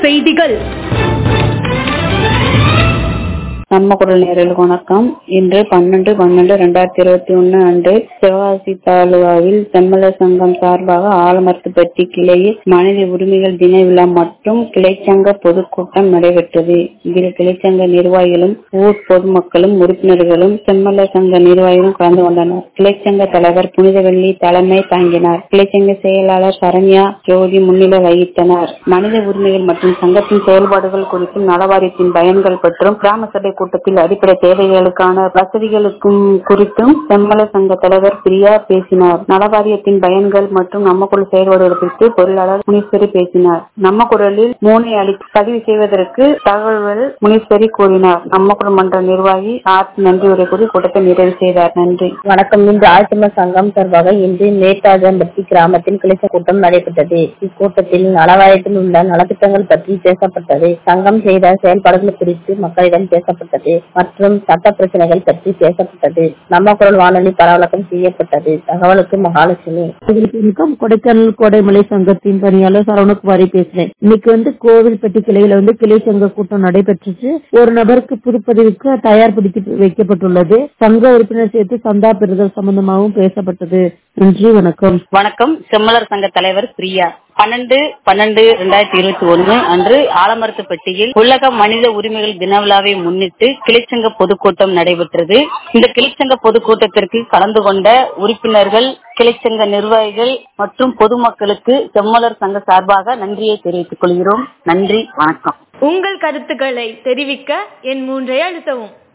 செய்திகள். நம்ம குரல் நேயர்களுக்கு வணக்கம். இன்று 12/12/2021 அன்று சிவகாசி தாலுகாவில் செம்மலர் சங்கம் சார்பாக ஆலமரத்துப்பட்டி கிளையில் மனித உரிமைகள் தின விழா மற்றும் கிளைச்சங்க பொதுக்கூட்டம் நடைபெற்றது. இதில் கிளைச்சங்க நிர்வாகிகளும் ஊர் பொதுமக்களும் உறுப்பினர்களும் செம்மலர் சங்க நிர்வாகிகளும் கலந்து கொண்டனர். கிளைச்சங்க தலைவர் புனிதவெள்ளி தலைமை தாங்கினார். கிளைச்சங்க செயலாளர் சரண்யா ஜோதி முன்னிலை வகித்தனர். மனித உரிமைகள் மற்றும் சங்கத்தின் செயல்பாடுகள் குறித்தும் நலவாரியத்தின் பயன்கள் பற்றும் கிராம சபை கூட்டத்தில் அடிப்படை தேவைகளுக்கான வசதிகளுக்கும் குறித்தும் செம்மலர் சங்க தலைவர் பிரியா பேசினார். நலவாரியத்தின் பயன்கள் மற்றும் நம்ம குரல் செயல்பாடுகள் குறித்து பொருளாளர் முனீஸ்வரி பேசினார். நம்ம குரலில் மூனை அளித்து பதிவு செய்வதற்கு தகவல்கள் முனீஸ்வரி கூறினார். நம்ம குரல் மன்ற நிர்வாகி நன்றி உரை கூறி கூட்டத்தை நிறைவு செய்தார். நன்றி. வணக்கம். இன்று ஆழ்த்தமிழ் சங்கம் சார்பாக இன்று மேட்டாஜம்பட்டி கிராமத்தில் கிளைச்ச கூட்டம் நடைபெற்றது. இக்கூட்டத்தில் நலவாரியத்தில் உள்ள நலத்திட்டங்கள் பற்றி பேசப்பட்டது. சங்கம் செய்த செயல்பாடுகள் குறித்து மக்களிடம் பேசப்பட்டது மற்றும் சட்ட பிரச்சனைகள் பற்றி பேசப்பட்டது. நம்ம குரல் வானொலி பரவலாக்கம் செய்யப்பட்டது. தகவலுக்கு மகாலட்சுமி. கொடைக்கானல் கோடைமலை சங்கத்தின் பணியாளர் சரவணகுமாரி பேசுறேன். இன்னைக்கு கோவில்பட்டி கிளையில கிளை சங்க கூட்டம் நடைபெற்றுச்சு. ஒரு நபருக்கு புதுப்பதிவுக்கு தயார்படுத்தி வைக்கப்பட்டுள்ளது. சங்க உறுப்பினர் சேர்த்து சந்தா பெறுதல் சம்பந்தமாகவும் பேசப்பட்டது. நன்றி. வணக்கம். வணக்கம். செம்மலர் சங்க தலைவர் பிரியா. 12/12/2021 அன்று ஆலமரத்துப்பட்டியில் உலக மனித உரிமைகள் தின விழாவை முன்னிட்டு கிளைச்சங்க பொதுக்கூட்டம் நடைபெற்றது. இந்த கிளைச்சங்க பொதுக்கூட்டத்திற்கு கலந்து கொண்ட உறுப்பினர்கள், கிளைச்சங்க நிர்வாகிகள் மற்றும் பொதுமக்களுக்கு செம்மலர் சங்க சார்பாக நன்றியை தெரிவித்துக் கொள்கிறோம். நன்றி. வணக்கம். உங்கள் கருத்துக்களை தெரிவிக்க என் 3 அழுத்தவும்.